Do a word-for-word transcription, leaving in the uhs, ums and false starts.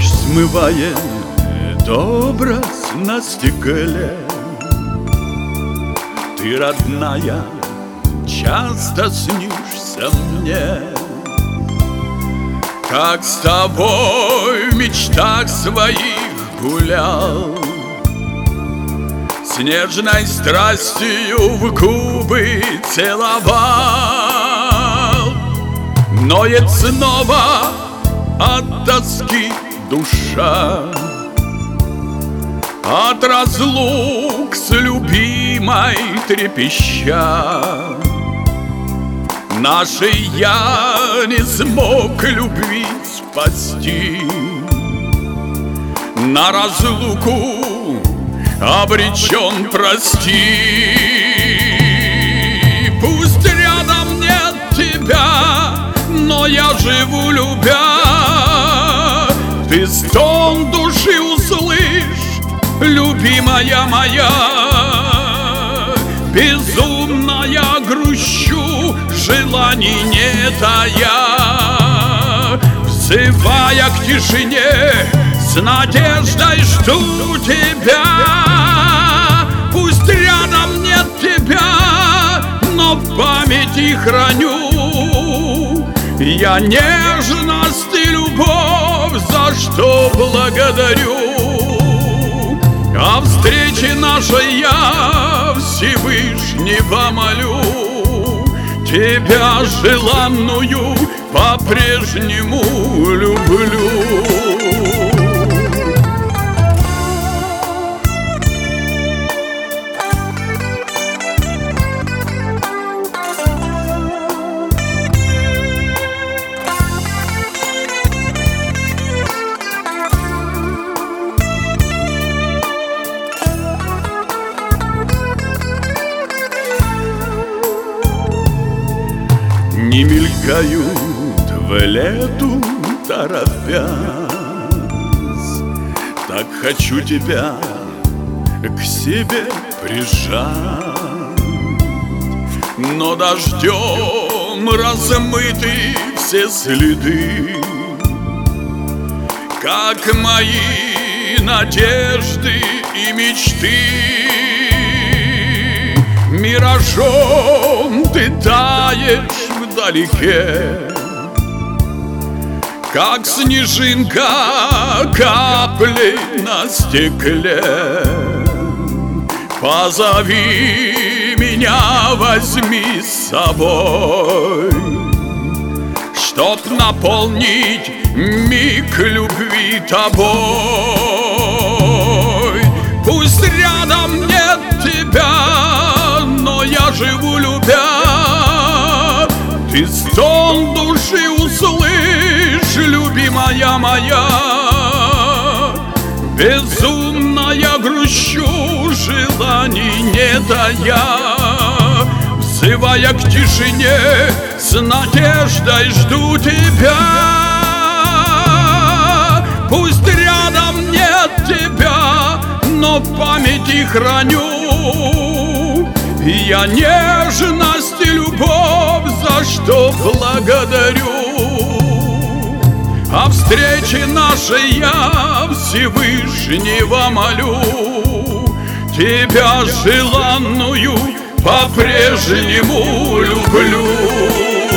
смывает образ на стекле. Ты, родная, часто снишься мне, как с тобой в мечтах своих гулял, с нежной страстью в губы целовал. Ноет снова от тоски душа, от разлук с любимой трепеща. Нашей я не смог любви спасти, на разлуку обречен, прости. Пусть рядом нет тебя, но я живу любя. Ты стон души услышь, любимая моя. Безумно я грущу, желаний не тая, взывая к тишине, с надеждой жду тебя. Пусть рядом нет тебя, но в памяти храню я нежность и любовь, за что благодарю. О встрече нашей я Всевышнего молю, тебя желанную по-прежнему люблю. Не мелькают в лету торопясь, так хочу тебя к себе прижать. Но дождем размыты все следы, как мои надежды и мечты. Миражом ты таешь вдалеке, как снежинка капли на стекле. Позови меня, возьми с собой, чтоб наполнить миг любви тобой. Пусть рядом нет тебя, но я живу любя. Ты стон души услышь, любимая моя. Безумно я грущу, желаний не тая, взывая к тишине, с надеждой жду тебя. Пусть рядом нет тебя, но в памяти храню я нежность и любовь, за что благодарю. О встрече нашей я Всевышнего молю, тебя желанную по-прежнему люблю.